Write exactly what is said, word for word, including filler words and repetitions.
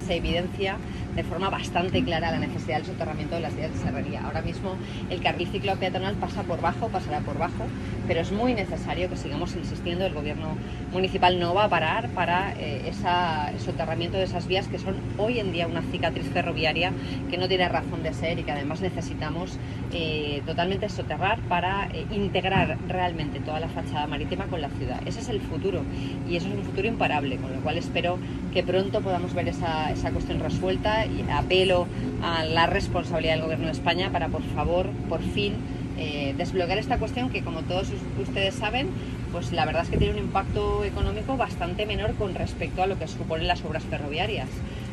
se evidencia de forma bastante clara la necesidad del soterramiento de las vías de Serrería. Ahora mismo el carril ciclo peatonal pasa por bajo, pasará por bajo, pero es muy necesario que sigamos insistiendo. El gobierno municipal no va a parar para eh, esa, el soterramiento de esas vías que son hoy en día una cicatriz ferroviaria que no tiene razón de ser y que además necesitamos eh, totalmente soterrar para eh, integrar realmente toda la fachada marítima con la ciudad. Ese es el futuro y eso es un futuro imparable, con lo cual espero que pronto podamos ver esa, esa cuestión resuelta y apelo a la responsabilidad del Gobierno de España para, por favor, por fin, eh, desbloquear esta cuestión que, como todos ustedes saben, pues la verdad es que tiene un impacto económico bastante menor con respecto a lo que suponen las obras ferroviarias.